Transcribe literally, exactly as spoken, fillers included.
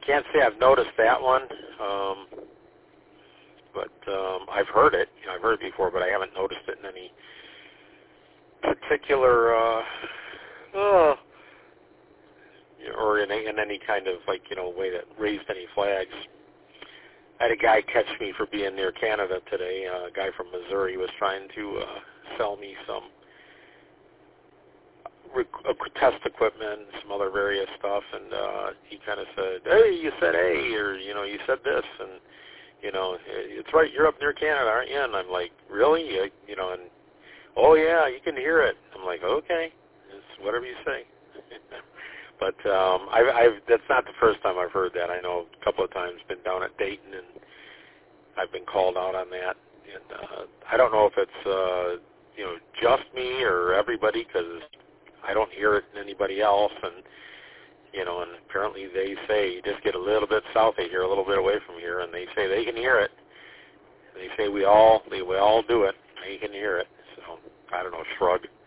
can't say I've noticed that one, um, but um, I've heard it. You know, I've heard it before, but I haven't noticed it in any particular, uh, uh, or in, a, in any kind of like you know way that raised any flags. I had a guy catch me for being near Canada today. Uh, a guy from Missouri was trying to uh, sell me some rec- uh, test equipment and some other various stuff, and uh, he kind of said, "Hey, you said A, or you know, you said this, and you know, it's right. You're up near Canada, aren't you?" And I'm like, "Really?" I, you know, and oh yeah, you can hear it. I'm like, "Okay, it's whatever you say." But um, I've, I've, that's not the first time I've heard that. I know a couple of times been down at Dayton, and I've been called out on that. And uh, I don't know if it's uh, you know just me or everybody, because I don't hear it in anybody else. And you know, and apparently they say you just get a little bit south of here, a little bit away from here, and they say they can hear it. They say we all they, we all do it. They can hear it. So I don't know. Shrug.